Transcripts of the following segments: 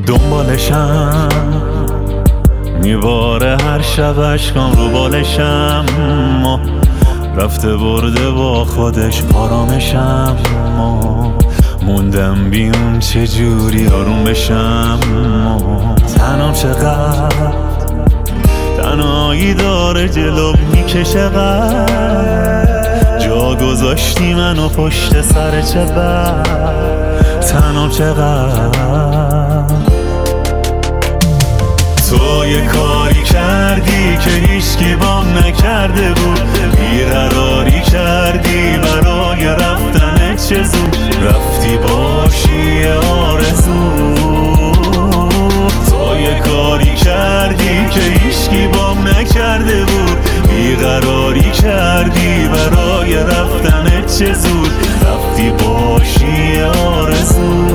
دنبالشم میباره هر شب عشقام رو بالشم، رفته برده با خودش آرامشم، موندم بیون چجوری آروم بشم. تنم چقدر تنهایی داره جلو میکشه، جا گذاشتی منو پشت سر چه بد. تنم چقدر تو یه کاری کردی که هیچکی بام نکرده بود، بیقراری کردی برای رفتن چه زود، رفتی باشی آرزو. تو یه کاری کردی که هیچکی بام نکرده بود، بیقراری کردی برای رفتن چه زود، رفتی باشی آرزو.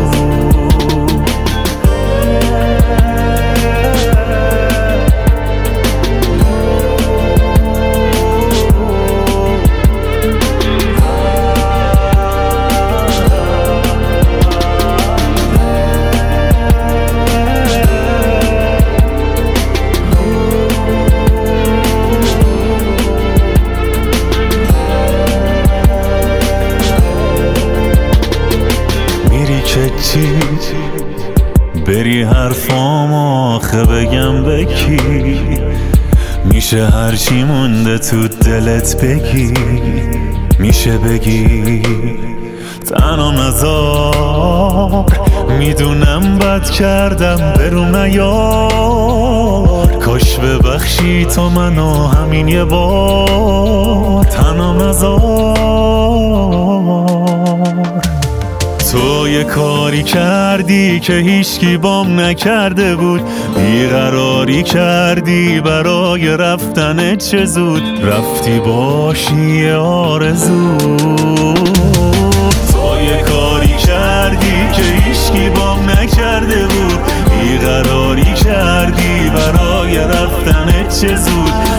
بری حرفام آخه بگم بکی، میشه هرچی مونده تو دلت بگی، میشه بگی تنها نذار، میدونم بد کردم برو نیار، کاش ببخشی تو منو همین یه بار، تنها نذار. تو یه کاری کردی که هیچکی بام نکرده بود، بیقراری کردی برای رفتن چه زود، رفتی باشی آرزو. تو یه کاری کردی که هیچکی بام نکرده بود، بیقراری کردی برای رفتن چه زود،